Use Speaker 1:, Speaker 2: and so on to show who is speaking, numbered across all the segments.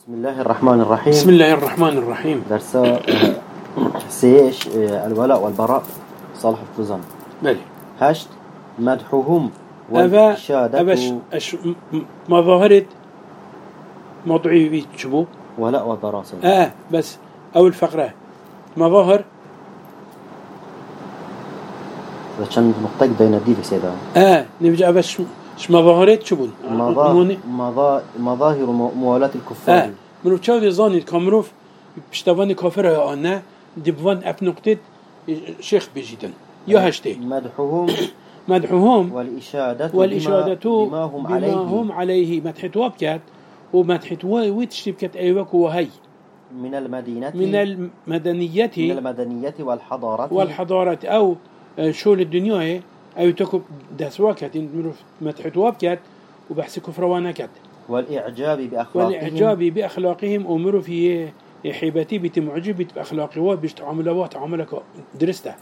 Speaker 1: بسم الله الرحمن الرحيم.
Speaker 2: بسم الله الرحمن الرحيم.
Speaker 1: درس سيش الولاء والبراء صالح التزام.
Speaker 2: بلي.
Speaker 1: هشت مدحهم
Speaker 2: والإشادة. أش مظاهرة موضوعي في شبو
Speaker 1: ولاء والبراء.
Speaker 2: بس أول فقرة مظاهر.
Speaker 1: عشان نقطة بين دي في سيدا.
Speaker 2: نبجأ بس ش مظاهرات شبون.
Speaker 1: مظاهر موالاة الكفار.
Speaker 2: منو تشاودي زاني الكامروف بشتواني كافر يا أنا دبوان أب نقطة شيخ بيجيدن يا هشتي مدحهم والإشادة بما هم عليه مدحت وابكات ومدحت ويتشتبكت أيوك وهي
Speaker 1: من المدنية
Speaker 2: والحضارة أو شول الدنيا أو تكب دسواكت مدحت وابكات وبحث كفروانكت والإعجاب بأخلاقهم أمروا في حيبتي بتمعجب بأخلاقه بيشتعملوا تعاملك درسته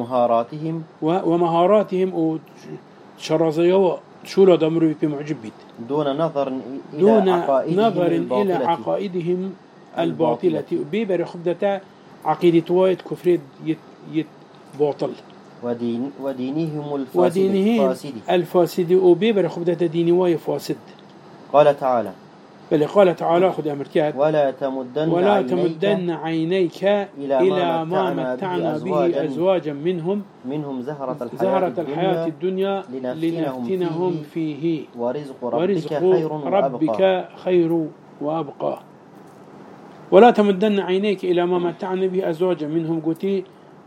Speaker 2: ومهاراتهم وشرازيوا شولا دمروا بمعجب
Speaker 1: دون نظر
Speaker 2: إلى عقائدهم الباطلة بيبر خبدة عقيدة وايد كفر باطل
Speaker 1: ودينهم
Speaker 2: الفاسد وبيبر خبدة ديني واي فاسد.
Speaker 1: قال تعالى
Speaker 2: بل قال تعالى خذ أمركات
Speaker 1: ولا
Speaker 2: تمدن عينيك إلى ما متعنا به أزواجا منهم زهرة الحياة الدنيا لنفتنهم فيه
Speaker 1: ورزق
Speaker 2: ربك خير وأبقى. ولا تمدن عينيك إلى ما متعنا به أزواجا منهم قلتي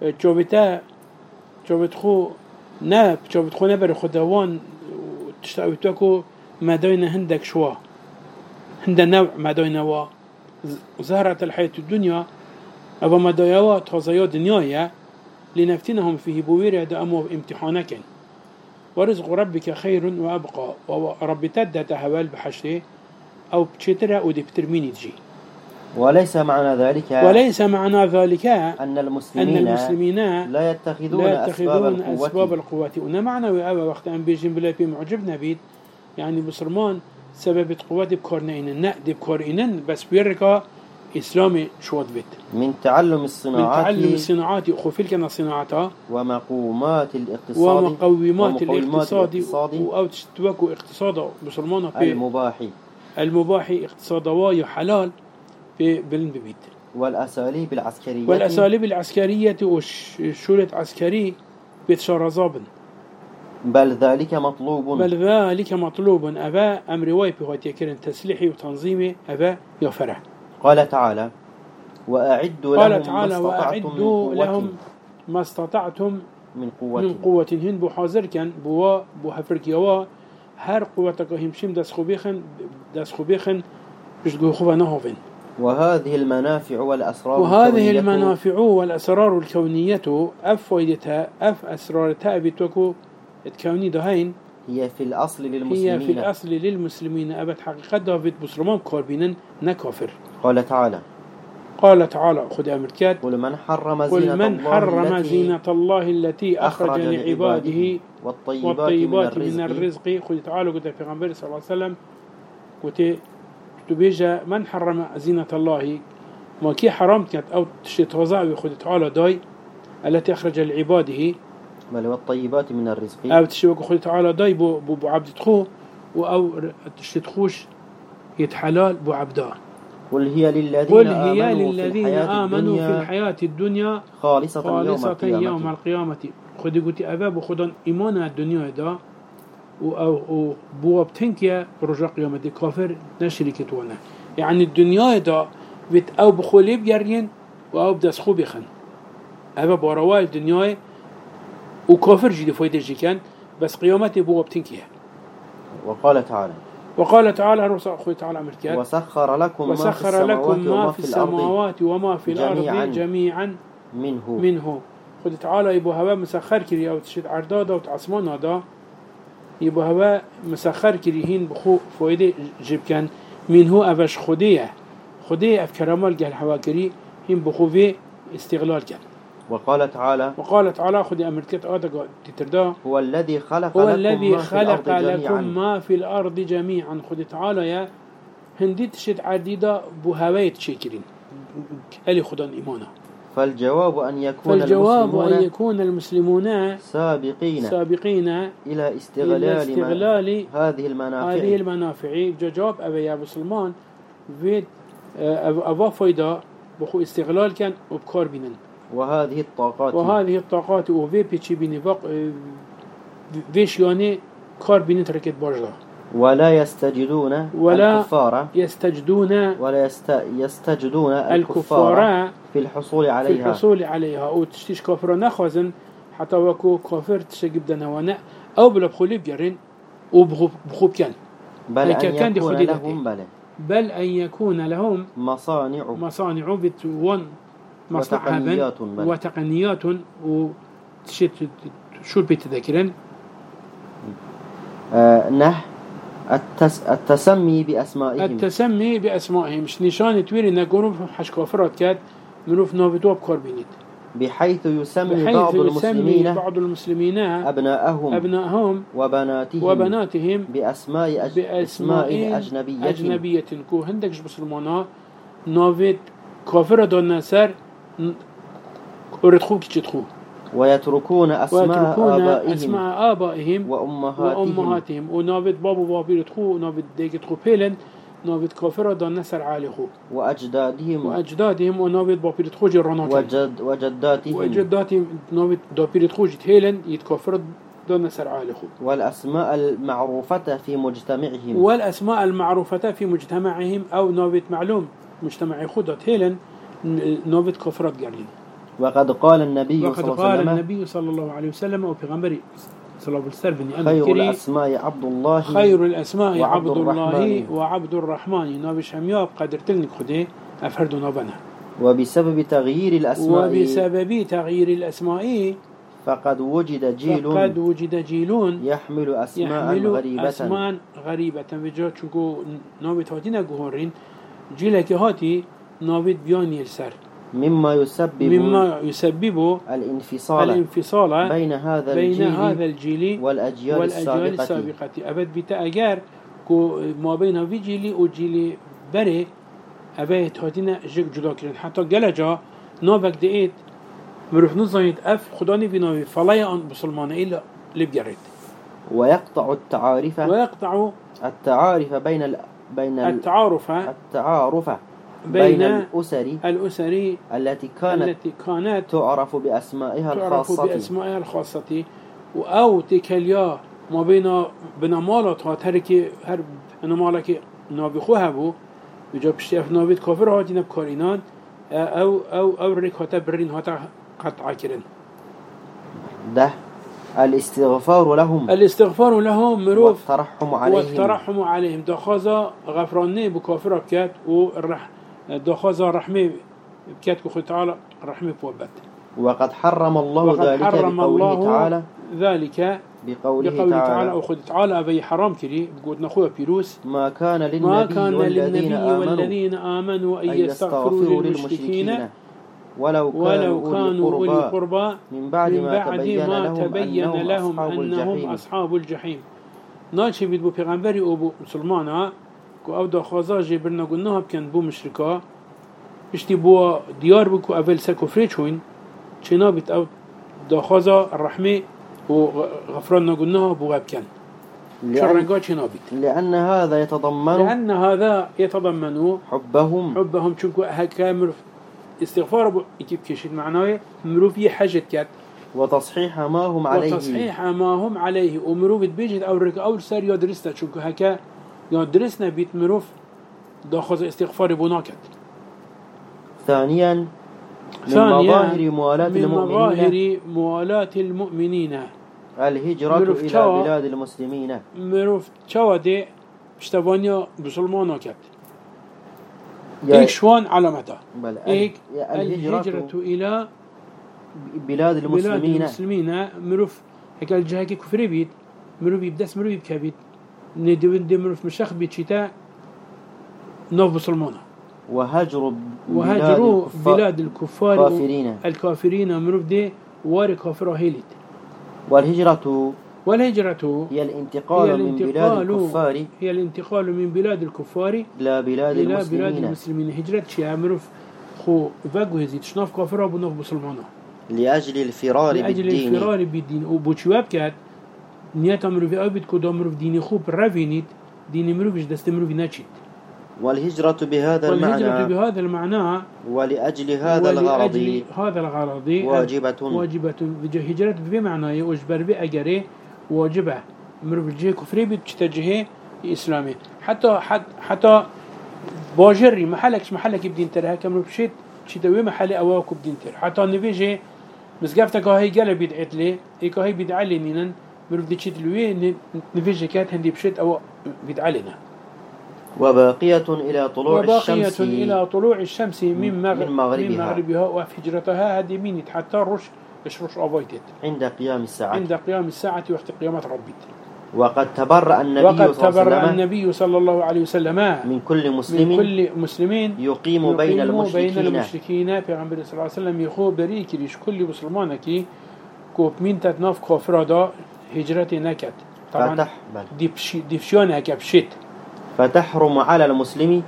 Speaker 2: شوبتخو نبر خدوان تشتاوتكو ما دين هندك شوا هند نوع ما دينوا زهرة الحياة الدنيا أو ما دينوا تغزيات دنيايا لنفتنهم فيه بوير دأمو امتحانك. ورزق ربك خير وأبقى ورب تدت هوال بحشره أو بشترة أو دبترميني تجي.
Speaker 1: وليس معنى ذلك أن المسلمين لا يتخذون أسباب القوة.
Speaker 2: ونمعنا وأبا وقت أن بيجين بلا بمعجبنا بيت يعني بصرمان سبب قوة بكورنين بكورنين بس بيركا إسلامي شوط بيت
Speaker 1: من تعلم
Speaker 2: الصناعات خوفيل كنا صناعتها
Speaker 1: ومقومات الاقتصاد
Speaker 2: أو تشتوكو اقتصاد بصرمانه المباح اقتصاد واي حلال في بيت والأساليب العسكرية والشولة عسكري بتشارزابن
Speaker 1: بل ذلك
Speaker 2: مطلوب أبا أمر واي بهاتي كرن تسليحي وتنظيمي أبا يفرح.
Speaker 1: قال تعالى وأعدوا لهم
Speaker 2: ما استطعتم من قوة هن بحاضر كان بوا بحفركيوا هر قوتك همشيم دس خوبيخن بيشتغل خوبا نهوفين.
Speaker 1: وهذه المنافع
Speaker 2: والأسرار الكونية فائدتها أسرارتها بتوكو الكوني دهين
Speaker 1: هي في الأصل
Speaker 2: للمسلمين أبد حقيقة دافد بسرمان كاربينن نكافر. قال تعالى خد أمركات
Speaker 1: قل من حرم
Speaker 2: زينة الله التي أخرج لعباده والطيبات من الرزق. خد تعالى قلت في غنبري صلى الله عليه وسلم قلت تبيجا من حرم زينة الله ما كي حرام كانت أو تشتوزع خد تعالى داي التي أخرج لعباده
Speaker 1: بل والطيبات من الرزق
Speaker 2: أو تشتوك خد تعالى داي بو عبد تخو أو تشتخوش يتحلال بو عبدا.
Speaker 1: قل هي للذين آمنوا في الحياة
Speaker 2: الدنيا خالصة يوم القيامة. خد قلت أباب خدان إيمان الدنيا دا أو بواب تنكيا رجاء قيامة كافر نشري كتوانا يعني الدنيا دا بيت أو بخولي بيرين أو بدسخو بيخن أبا بارواي الدنيا وكافر جدي فايدة جي كان بس قيامته بواب تنكيا. وقال تعالى رسول أخوي تعالى أمريكا
Speaker 1: وسخر لكم
Speaker 2: ما في السماوات وما في الأرض جميعا منه. خد تعالى يبو هوا مسخر كري أو تشد عردادا وتعصمان هذا يبو هوا مسخر كريهين بخو فايدة جيب كان منه أبش خديه أفكرامال جهل حواكري هم بخو في استغلال كان.
Speaker 1: وقال تعالى
Speaker 2: خد أمريكا هذا تتردا
Speaker 1: هو الذي خلق
Speaker 2: لكم ما في الأرض جميعا. خد تعالى يا هندي تشت عديدة بهواية شكرين ألي خدان إيمانا.
Speaker 1: فالجواب أن
Speaker 2: يكون المسلمون سابقين
Speaker 1: إلى استغلال هذه
Speaker 2: المنافع. جواب أبي أبو سلمان فيد أبا فايدة بخو استغلال كان وبكار بينن. وهذه الطاقات وفي بيتشي بيني فيش يعني كار بينن تركت باجدا.
Speaker 1: ولا يستجدون الكفار في الحصول عليها
Speaker 2: أو تشتيش كافر نخوزن حتى وكو كافر تشجب دنوانا أو بلا بخولي بيرين وبخوب كان
Speaker 1: بل أن يكون لهم
Speaker 2: مصانع بتوان مصنع وتقنيات وتشت شو بيتذكرن
Speaker 1: التسمي
Speaker 2: بأسمائهم مش نشان تويري نقولوا حش كافرات كاد منوف نوبتوب كاربينيت
Speaker 1: بحيث يسمي بعض المسلمين أبناءهم
Speaker 2: وبناتهم
Speaker 1: بأسماء
Speaker 2: أجنبية كو هندكش بسلمانا نوبت كافر دون نسر أردخوك تدخو
Speaker 1: ويتركون أسماء آبائهم
Speaker 2: وأمهاتهم ونابت بابو بابي تخو ونابت ديك تخو بيلن نابت كافر دون نسر عاليخو وأجدادهم ونابت بابي تخو جرانات وجداتهم نابت دابي تخو جتهيلن يتكافر دون نسر عاليخو
Speaker 1: والأسماء المعروفة في مجتمعهم
Speaker 2: أو نابت معلوم مجتمعي خودت هيلن نابت كافرات قارلين.
Speaker 1: وقد قال النبي
Speaker 2: صلى الله عليه وسلم وبيغمبري صلى الله عليه وسلم
Speaker 1: خير الأسماء
Speaker 2: عبد الله وعبد الرحمن نابش همياب قدرت لنك خده أفرد نابنا.
Speaker 1: وبسبب تغيير
Speaker 2: الأسماء
Speaker 1: فقد وجد جيل يحمل
Speaker 2: أسماء غريبة بجات شنكو نابت هاتينا قهورين جيلك هاتي نابت بياني السر مما يسبب الانفصال
Speaker 1: بين هذا
Speaker 2: الجيل والأجيال السابقة. أبد بتأجر ما بين في جيل وجيل بري أبد هاتينا جدا كرين حتى جلجا نابك دقيت مروف نظامي أف خداني بناوي فلا أن بسلمان إلا لبجرد.
Speaker 1: ويقطع التعارف بين الأسر التي كانت تعرف بأسمائها
Speaker 2: الخاصة أو تكليا ما بين مالاتها تركي هر مالك نابخوها بو بجاب الشيف نابيت كافر هاتين بكارينان أو ركهتا برين هاتا قطع كرن.
Speaker 1: ده الاستغفار لهم
Speaker 2: مروف والترحم عليهم دخازا غفراني بكافر بكات دخازا رحمي بكات كخي تعالى رحمي بوبت.
Speaker 1: وقد حرم الله
Speaker 2: ذلك بقوله تعالى أخذ تعالى أبي حرام كري بقول نخوه بيروس
Speaker 1: ما كان للنبي
Speaker 2: والذين آمنوا أن يستغفروا للمشركين ولو كانوا أولي قربى من بعد ما تبين لهم أنهم أصحاب الجحيم. ناشي بيدبو پیغمبری او بو مسلمانا کو او دخوازا جبرنا قلناها بكن بو مشركا بشتي بو ديار بكو اول سكفري چوين چنا بيت او دخوازا الرحمة وغفرنا قلناها بو غبكن شرنقا چنا بيت
Speaker 1: لأن هذا
Speaker 2: يتضمن حبهم چونكو هكا مروف استغفار بو اكيب كشيد معناه مروف يحجت كات
Speaker 1: وتصحيح ما هم عليه
Speaker 2: ومروف بيجد أو سر يدرسنا شو هكا يدرسنا بيت مروف داخل استغفار بناكت.
Speaker 1: ثانيا من مظاهر
Speaker 2: موالاة المؤمنين
Speaker 1: الهجرة إلى بلاد المسلمين.
Speaker 2: مروف شوادي بشتوانيا بسلمانا كت إيشوان علامته الهجرة إلى
Speaker 1: بلاد المسلمين
Speaker 2: مروف هكا الجهة كفري بيت مروف يبدأ مروف يبكبيت ندي مروف مشاخ بيت شتاء نوف بسلمانة
Speaker 1: وهجروا
Speaker 2: بلاد الكفار الكافرين مروف دي واري كافر هيلت.
Speaker 1: والهجرة
Speaker 2: والهجرة
Speaker 1: هي الانتقال من بلاد الكفار
Speaker 2: هي الانتقال من بلاد الكفار
Speaker 1: إلى بلاد
Speaker 2: المسلمين. هجرة شيء مروف خو فاقو هزيت شناف كافر أبو ناف بسلمانا
Speaker 1: لأجل الفرار
Speaker 2: بالدين وبوشواب كات نيات مروف أبد كودا مروف ديني خوب رافينيت ديني مروفش دست مروف ناتشيت.
Speaker 1: والهجرة بهذا المعنى
Speaker 2: ولأجل
Speaker 1: هذا الغرض
Speaker 2: واجبة هجرة بمعنى أجبر بأجره واجبة مروف الجهة كفري بتجهه إسلامي حتى باجري محلك بدين ترها كمروف شيت شتوي محل أواك بدين تر حتى نبيجي مسقفتك هاي قال بيدعت لي هاي بيدعلي نينن مروف دي شيت لوي نبيجي كات هندي بشيت أو بيدعلنا.
Speaker 1: وباقية إلى طلوع الشمس
Speaker 2: من مغربها وهجرتها هذه مينت حتى رش أبويتت
Speaker 1: عند قيام الساعة
Speaker 2: وقت قيامة ربي.
Speaker 1: وقد تبرأ
Speaker 2: النبي صلى الله عليه وسلم
Speaker 1: من كل مسلمين يقيم بين
Speaker 2: المشركين في عمر صلى الله عليه وسلم يخو بريك ليش كل مسلمانك كوب من تتناف كافر دا هجرتي نكت طبعا ديفشونها كبشت
Speaker 1: فتحرم على المسلمين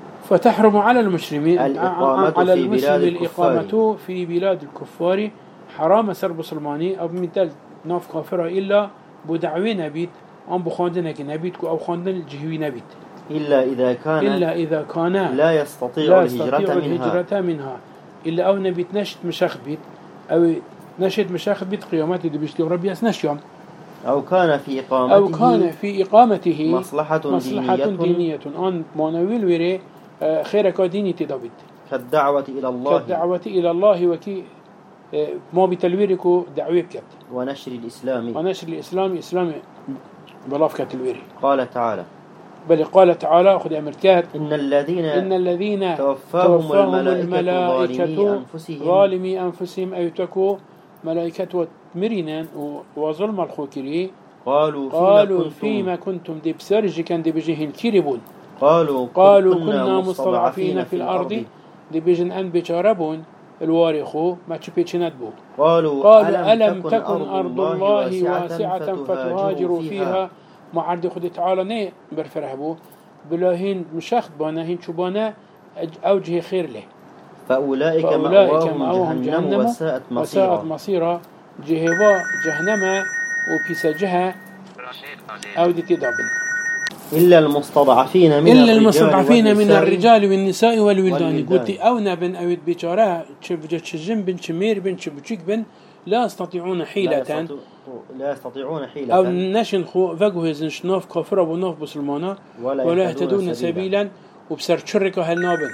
Speaker 2: الإقامة في بلاد الكفار حرام سرب مسلماني أو مثال ناف كافرة إلا بدعوي نبيت أم بخاندنك نبيت أو خاندن الجهوي نبيت
Speaker 1: إلا إذا كان لا يستطيع الهجرة منها
Speaker 2: إلا أو نبيت نشت مشاخ بيت أو نشت مشاخ بيت قيامات دبشتي ربي أسنشيم
Speaker 1: أو كان في إقامته
Speaker 2: مصلحة دينية أن مانويل ويري خيرك ديني تدابت
Speaker 1: كالدعوة إلى الله
Speaker 2: وكي ما بتلويركو دعوة بكت
Speaker 1: ونشر الإسلام
Speaker 2: إسلام بلافكة الويري.
Speaker 1: قال تعالى
Speaker 2: أخذ أمريكات
Speaker 1: إن الذين
Speaker 2: توفاهم الملائكة ظالمي أنفسهم أيتكو ملائكة مرينا وظلم الخوكري قالوا فيما كنتم دي بسرج كان دي بجهن كيربون قالوا كنا مستضعفين في الأرض دي بجن أن بجاربون الوارخو ما تشبيتشنات بو قالوا ألم تكن أرض الله واسعة فتهاجروا فيها ما عرض خد تعالى ني برفرهبو بلاهين مشاخد بانا هين شبانا أوجه خير له
Speaker 1: فأولئك مأواهم جهنم
Speaker 2: وساءت مصيرا جهنم وبيسجها أو دي تدابن
Speaker 1: إلا المستضعفين من الرجال
Speaker 2: والنساء والولدان قلت أو نبن أو بيشارة تشجم بن شمير بن شبشيك بن لا يستطيعون حيلة أو نشن خو فقه زنشناف كافر وناف بسلمانا ولا يهتدون سبيلا وبسر شركة هالنابن.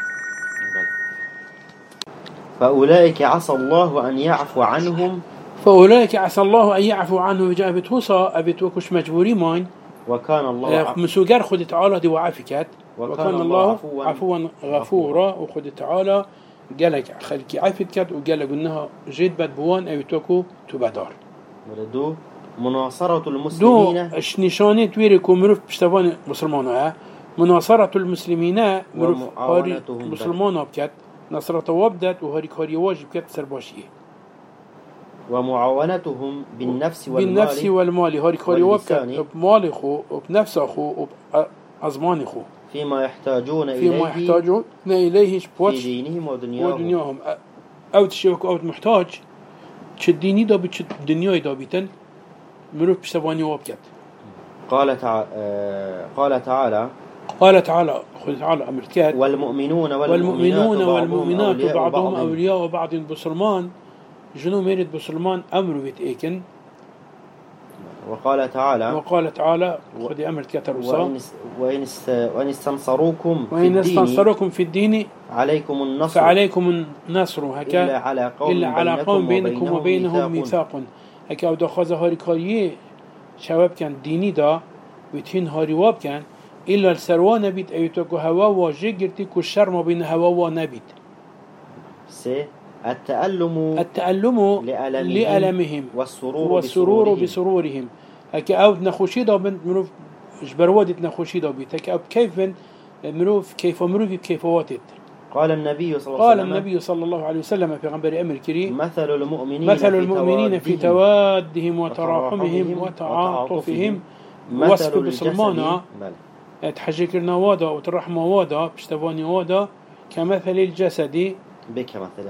Speaker 1: فأولئك عسى الله أن يعفو عنهم
Speaker 2: وجاء بتوصى أبتوكش مجبوري ماين
Speaker 1: وكان الله
Speaker 2: مسوجر خد تعالى دي وعافكات وكان الله عفوا غفورا وخد تعالى قالك خلك عافكات وقالك انها جد بدبوان أو توكو تبدار
Speaker 1: ولدو مناصرة المسلمين
Speaker 2: نشانه تويركو مروف بشتوان مسلمان مناصرة المسلمين مروف هاري مسلمان بكات نصرة وابدت وهاري كاري واجب كات سرباشيه
Speaker 1: ومعاونتهم بالنفس
Speaker 2: والمال هاري كاري وابكات بمال خو وبنفس خو وبأزمان خو
Speaker 1: فيما يحتاجون
Speaker 2: إليه
Speaker 1: في دينهم
Speaker 2: ودنياهم أو تشوك أو محتاج تشديني دابي تشدنياي دابيتن مروف بشتواني وابكات.
Speaker 1: قال تعالى
Speaker 2: خذ تعالى أمريكات
Speaker 1: والمؤمنون
Speaker 2: والمؤمنات بعضهم أولياء وبعض بسلمان جنو ميرد بسلمان أمر بيتأكن.
Speaker 1: وقال
Speaker 2: تعالى خذ أمريكات الرسالة
Speaker 1: وإن استنصروكم
Speaker 2: في الدين فعليكم النصر هكا إلا على قوم بينكم وبينهم ميثاق هكا أو دخاز هاري كاريه شباب كان ديني دا ويتهين هاري واب كان إلا السروان نبيت أيتوكو هوا واجه قرتي كشر ما بين هوا ونبيت التألم لألمهم والسرور بسرورهم هكا أو نخوشي دا مروف جبروادت نخوشي دا بيت هكا أو كيف مروف كيف واتت.
Speaker 1: قال النبي صلى الله عليه وسلم
Speaker 2: في غنبري أمر كريم
Speaker 1: مثل
Speaker 2: المؤمنين في توادهم وتراحمهم وتعاطفهم وصف بسلمانا تحجيكرنا وادا وترحمه وادا بشتفاني وادا كمثل الجسد
Speaker 1: بك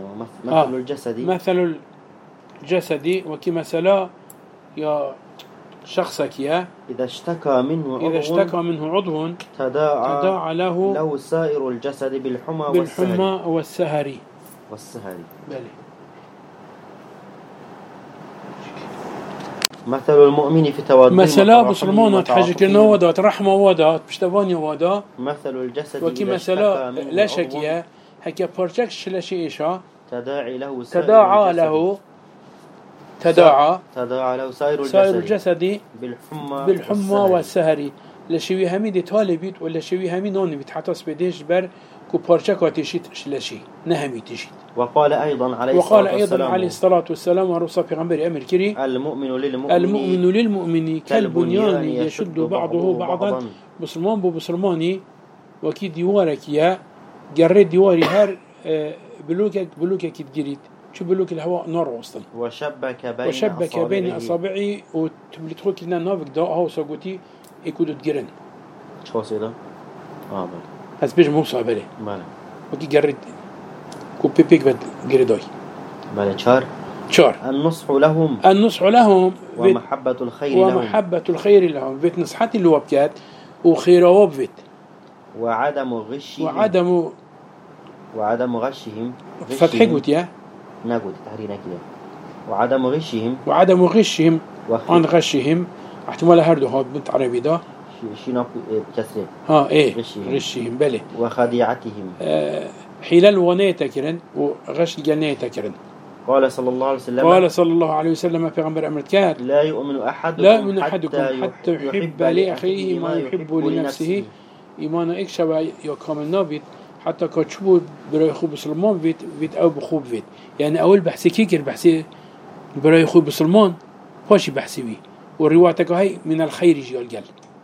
Speaker 1: مثل
Speaker 2: الجسد وكمثلا يا شخصك يا
Speaker 1: إذا اشتكى منه عضو
Speaker 2: تداعى له
Speaker 1: سائر الجسد بالحمى
Speaker 2: والسهر بلي.
Speaker 1: مثل المؤمن في توادهم
Speaker 2: مثلا بسلمانة تحجكرنا وادا ترحمه وادا بشتفاني وادا
Speaker 1: مثل الجسد
Speaker 2: وكمثلا لا شكيا هكا بارجكش لا شيء إيشا تداعى
Speaker 1: له سائر
Speaker 2: الجسد بالحمى والسهر لشوي همي دي طالبيت ولا شوي همي نوني بيت حتى سبيديش بر كو بارشكا تشيت شلشي نهمي تشيت.
Speaker 1: وقال أيضا
Speaker 2: عليه الصلاة والسلام ورسول في أمر كري المؤمن للمؤمن كالبنيان يشد بعضه بعضا بسلماني وكي ديوارك يا جريت ديواري هر بلوكك تجريت شو بلوك الهواء نار أصلا وشبك بين أصابعي وتبلتخو كنا نافك دا هاو ساقوتي يكودو تجرن
Speaker 1: شو سيدا؟
Speaker 2: هز بيج موسى بله
Speaker 1: ماله
Speaker 2: وكي جريت كو بيبيك بد جريداي
Speaker 1: ماله شار النصح لهم ومحبة
Speaker 2: الخير لهم بيت نصحتي اللي وبكات وخير وبفت
Speaker 1: وعدم غشهم
Speaker 2: فتحي قلت يا
Speaker 1: نقول تحرينا كده وعدم
Speaker 2: غشهم عن غشهم احتمال هردو هاد بنت عربي ده
Speaker 1: شنو كسر
Speaker 2: غشهم بله
Speaker 1: وخديعتهم
Speaker 2: حيلال ونية تكرن وغش الجنية تكرن
Speaker 1: قال صلى الله عليه وسلم
Speaker 2: في غنبر أمريكات
Speaker 1: لا يؤمن أحدكم
Speaker 2: حتى يحب لأخيه ما يحب لنفسه إيمان إكشبا يكامل نابت حتى كتشبه براي خوب بسلمان بيت أو بخوب بيت يعني أول بحثي كيكر بحثي براي خوب بسلمان فاشي بحثي بي والروايتك هاي من الخير جي الجل.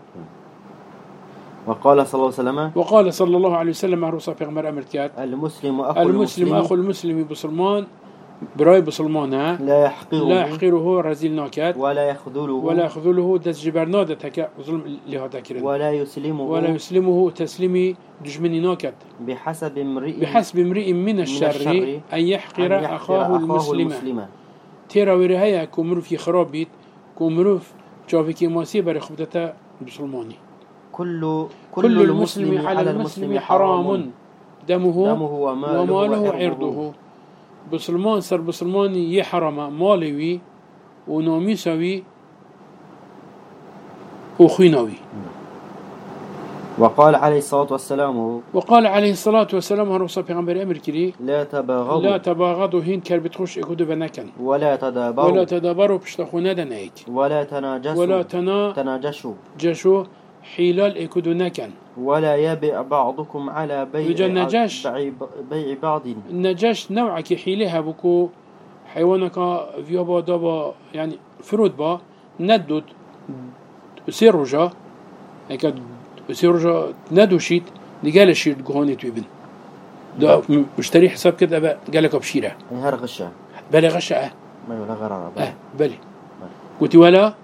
Speaker 1: وقال صلى الله عليه وسلم
Speaker 2: عروسة في غمر أمريكات
Speaker 1: المسلم
Speaker 2: أخو المسلم بسلمان براي بسلمان
Speaker 1: لا
Speaker 2: يحقره رزيل ناكات
Speaker 1: ولا
Speaker 2: يخذله دس جبرنادة هكا ظلم لهذا كرن
Speaker 1: ولا
Speaker 2: يسلمه تسليمي دجمني ناكت
Speaker 1: بحسب
Speaker 2: امرئ من الشر أن يحقر أخاه المسلم ترى ورهاية كمروف يخراب بيت كمروف شافكي ماسي بري خبطتا بسلماني
Speaker 1: كل
Speaker 2: المسلم على المسلم حرام دمه وماله عرضه بسلمان سر بسلماني يحرم مالوي ونوميسوي وخينوي.
Speaker 1: وقال عليه الصلاة والسلام
Speaker 2: هرب في غنبري أمر كري
Speaker 1: لا
Speaker 2: تباغضوا هين كربت خوش إكودو بنكن
Speaker 1: ولا
Speaker 2: تدابروا بشتخونا دنايك
Speaker 1: ولا تناجشوا
Speaker 2: جشو حيلال إكودو نكن
Speaker 1: ولا يبيع بعضكم على بيع بعض.
Speaker 2: النجاش نوعك حيلها بكو حيوانك فيابا دابا يعني فرود با ندود سيروجا هيك سيروجا ندوشيت دي قال شيء جهوني تويبن ده مشتري حساب كده قالك بشيره
Speaker 1: هر غشه
Speaker 2: بلا غشه
Speaker 1: ما ولا غراره
Speaker 2: بلي قلت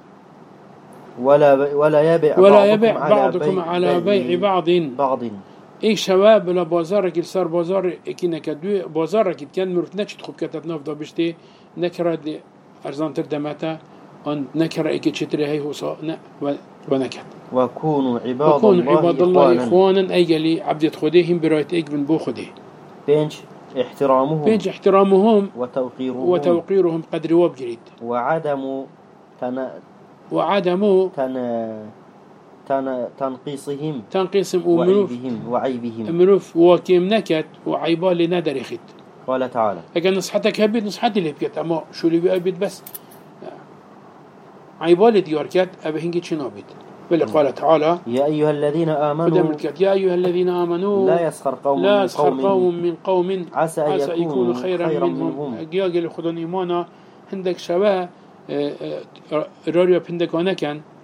Speaker 2: ولا يبيع بعضكم على بيع بعض اي شباب لا بازارك صار بازار كينك دو بازارك كان مرفناش تخوب كتت نفضه بشتي نكره دي ارزان تردمتا ان نكره ايك تشتري هي هو ونكت
Speaker 1: وكونوا عباد الله
Speaker 2: اخوانا ايجلي عبد خديهم برايت ايك بن بو خديه
Speaker 1: بينج
Speaker 2: احترامهم
Speaker 1: وتوقيرهم
Speaker 2: قدر وبجريد وعدم
Speaker 1: تنقيصهم
Speaker 2: وعيبهم مروف وكيم نكت وعيبا لنادر خيت.
Speaker 1: قال تعالى
Speaker 2: لكن نصحتك هبيت نصحتي اللي بكت اما شو اللي بيبيت بس عيبا لدياركت ابي هنجي شنابيت بل قال تعالى
Speaker 1: يا أيها الذين آمنوا
Speaker 2: لا يسخر قوم من قوم
Speaker 1: عسى أن يكونوا خيرا منهم
Speaker 2: جاء خدون إيمانا عندك شباب راريا بندكانا كان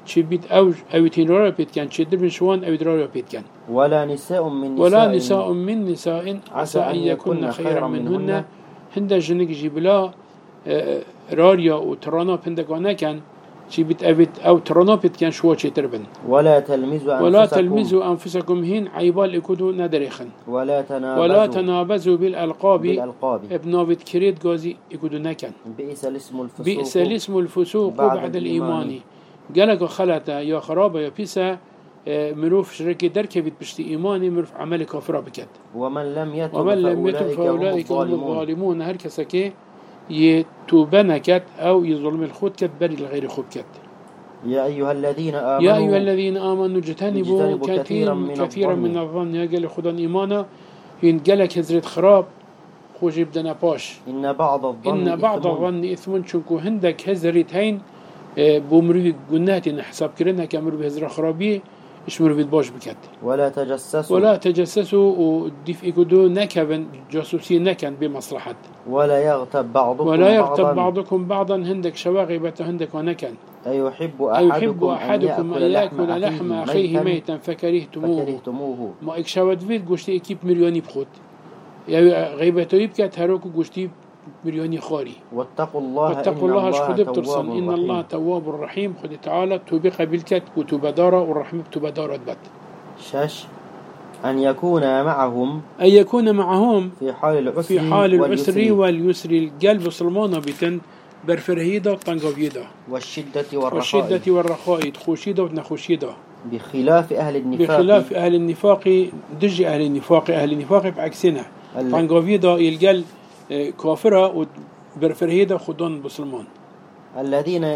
Speaker 2: چی بیت او تینورا پیت کن چی در بنشوان او درارا پیت کن
Speaker 1: ولا نساء
Speaker 2: من نساء عسى أن يكون خيرا منهن هند جنك جبلا راريا و ترانا بندقانا كان چی بیت او ترانا پیت کن شوا چی تربن
Speaker 1: ولا
Speaker 2: تلمزوا أنفسكم هين عيبال اكدو ندريخن ولا تنابزوا بالألقاب ابنابت كريت غازي اكدو نكن بئس الاسم الفسوق بعد الإيمان قالك خلطة يا خرابة يا بيسا مروف شركي دركة بتشتي إيماني مروف عمل كافرة بكت
Speaker 1: ومن لم يتب
Speaker 2: فأولئك هم الظالمون هركسكي يتوبنكت أو يظلم الخود كت بري الغير خود كت
Speaker 1: يا أيها الذين
Speaker 2: آمنوا اجتنبوا كثيرا من الظن يا قال خدا إيمانا ينقلك هزرت خراب خوش يبدنا باش
Speaker 1: إن بعض
Speaker 2: الظن إثم شنكو هندك هزرت هين بومروي قناتي حساب كرنا كامرو بهزر خرابي ايش مرو باش بكت ولا تجسسوا وديف ايكودو نكبن جاسوسي نكن بمصلحة
Speaker 1: ولا يغتب
Speaker 2: بعضكم بعضا هندك شواغبة هندك ونكن
Speaker 1: أيحب
Speaker 2: أحدكم أن يأكل لحم أخيه ميتا فكرهتموه ما إكشاوت فيت قشتي إكيب مليوني بخوت يعني غيبتو يبكت هروكو قشتي مليوني خاري
Speaker 1: واتقوا
Speaker 2: الله اشخد بترسن إن الله تواب الرحيم خد تعالى توبق بالكت وتبدارة والرحمة بتبدارة بات
Speaker 1: شاش أن يكون
Speaker 2: معهم في حال العسر واليسر القلب سلمانة بتن برفرهيدا طنقافيدا والشدة والرخاء تخوشيدا وتنخوشيدا
Speaker 1: بخلاف
Speaker 2: أهل النفاق دج أهل النفاق بعكسنا طنقافيدا يلقل كافرة وبرفرهيدا خدون بسلمان
Speaker 1: الذين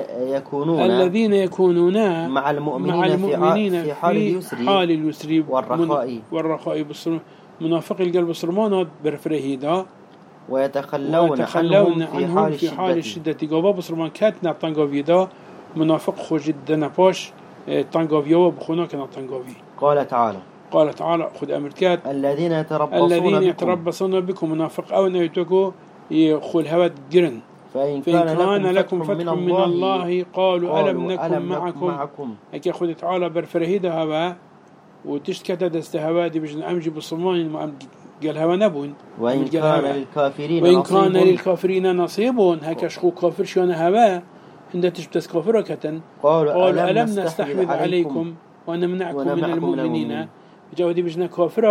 Speaker 2: يكونون
Speaker 1: مع المؤمنين في حال اليسر
Speaker 2: والرخاء بسلمان منافق القلب بسلمان برفرهيدا
Speaker 1: ويتخلون
Speaker 2: عنهم في حال الشدة قابا بسلمان كاتنا طنقافيدا منافق خوش الدنباش طنقافيا وبخونا كنا طنقافي قال تعالى خد أمركات
Speaker 1: الذين
Speaker 2: يتربصون بكم منافق أو نيتكو يخول هوا جرن فإن كان لكم فتح من الله قالوا ألم نكن معكم أكي خد تعالى برفرهيدا هوا وتشتكت دستهوا دي بجن أمجي بالصمان قال هوا نبون
Speaker 1: وإن
Speaker 2: كان للكافرين نصيب هكا شخو كافر شون هوا عند تشبتس كافرة كتن قالوا ألم نستحوذ عليكم ونمنعكم من المؤمنين جاءوا دي بجنا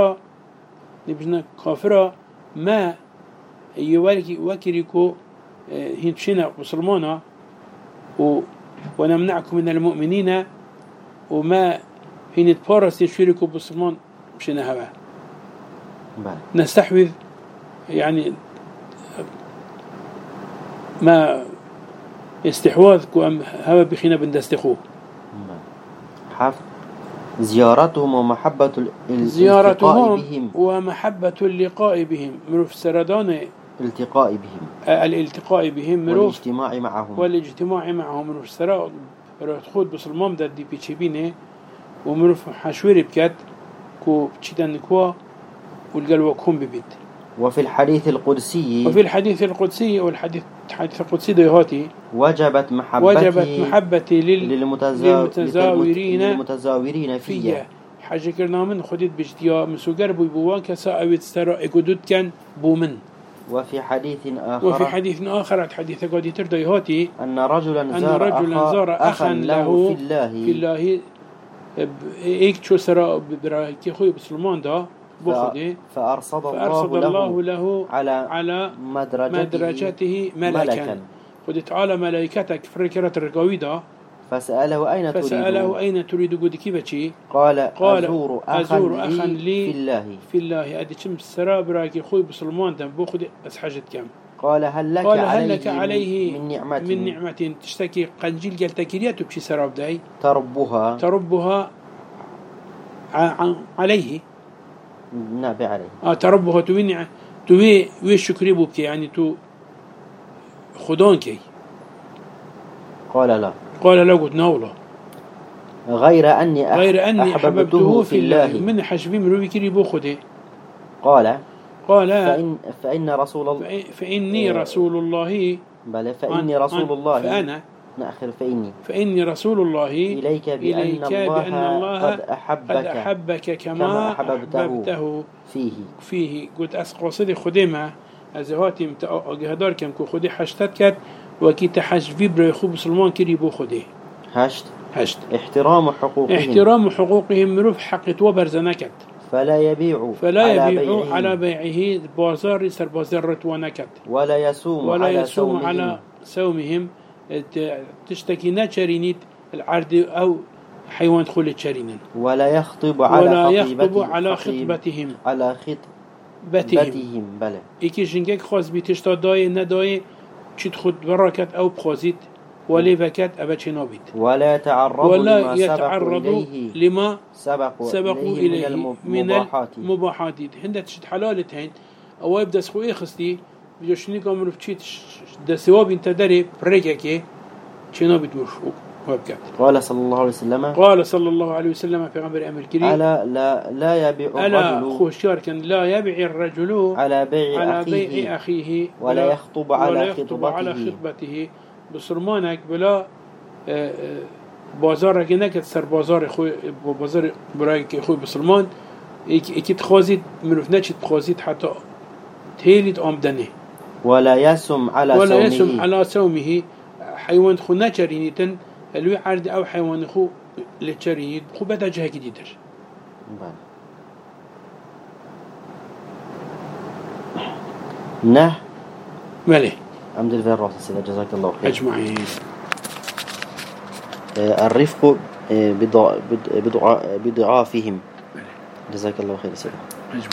Speaker 2: كافرة ما يوكريكو هنبشنا بسلمانا ونمنعكم من المؤمنين وما هنتبارس يشيركو بسلمان بشنا هوا نستحوذ يعني ما استحواذكم هوا بخينا بندستخوه
Speaker 1: زيارتهم
Speaker 2: ومحبة اللقاء بهم مروف سردان الالتقاء بهم مروف والاجتماع معهم مروف سراد رتخود بسلمان دا دي بيتشبينه ومروف حشوري بكات كو بتشيدان كوا والقلوكم ببيت
Speaker 1: وفي الحديث القدسي
Speaker 2: والحديث القدسي ديهاتي
Speaker 1: وجبت
Speaker 2: محبتي
Speaker 1: للمتزاورين فيها
Speaker 2: حاجة كرنا من خديت بجديا مسوقر بوان كسا اويت سرا اقودود كان بومن
Speaker 1: وفي حديث
Speaker 2: آخر حديث قاديتر ديهاتي
Speaker 1: أن رجلا زار أخا له في الله
Speaker 2: ايك شو سرا براكي خوي بسلمان دا فأرصد الله له على مدرجته ملكا قد تعالى ملائكتك فركرة الرقاويدة فسأله أين تريد قد كيفتشي
Speaker 1: قال أزور أخا لي
Speaker 2: في الله أدي كم السراب راكي خوي بسلمان دم بوخد أسحجت كم
Speaker 1: قال هل لك عليه
Speaker 2: من نعمة تشتكي قنجيل قال تكيريات بشي سراب داي تربها عليه
Speaker 1: نابع عليه
Speaker 2: تربها توي الشكري بوكي يعني تو خدون كي
Speaker 1: قال لا
Speaker 2: قلت نولا
Speaker 1: غير أني أحببته في الله
Speaker 2: من حشبي مروي كري بوخده
Speaker 1: قال
Speaker 2: فإني رسول الله
Speaker 1: فإني رسول الله نأخر
Speaker 2: فإني رسول الله
Speaker 1: إليك بأن الله قد
Speaker 2: أحبك كما أحببته فيه. قلت أسقصدي خدمة أزهاتي متأجهدار كم كو خدي حشتت كت وكي تحش في بريخو بسلمان كريبو خدي هشت
Speaker 1: احترام
Speaker 2: حقوقهم مروف حقت وبرزنكت
Speaker 1: فلا يبيع
Speaker 2: على بيعه بازار سر بازار رتوانكت
Speaker 1: ولا يسوم
Speaker 2: على سومهم تشتكي ناتشرينيت العرض أو حيوان خل تشرينا
Speaker 1: ولا يخطب على خطبتهم بلى
Speaker 2: إيكي جنجك خاص بتشتا داي نداي تشد خد بركات أو بخازيت ولا فكات أبتش نابيت
Speaker 1: ولا يتعرض
Speaker 2: لما سبقوا إليه من المباحات. هند تشد حلالتين أو يبدأ سخوي خستي بيجوشني كامل بتشيت دسواب انت داري بريكاكي شنو بتوشوك وابكات.
Speaker 1: قال صلى الله عليه وسلم في غمر أمر الكريم لا يبيع الرجل
Speaker 2: خوشيار كان لا يبيع الرجل
Speaker 1: على بيع
Speaker 2: أخيه
Speaker 1: ولا يخطب على
Speaker 2: خطبته بسرمانك بلا بازارك نكت سر بازار خوي بازار برايك خوي بسلمان اكيد خازيت منوف نشيت خازيت حتى تهيلت آمدنه
Speaker 1: ولا يسم
Speaker 2: على سومه حيوان خو نچرينيتن الوي عرض او حيوان خو لچرينيت خو بدا جهه جديدر
Speaker 1: نه
Speaker 2: ملي
Speaker 1: الحمد لله رب العالمين جزاك الله خير
Speaker 2: اجمعين.
Speaker 1: الرفق بضعافهم جزاك الله خير سيدي.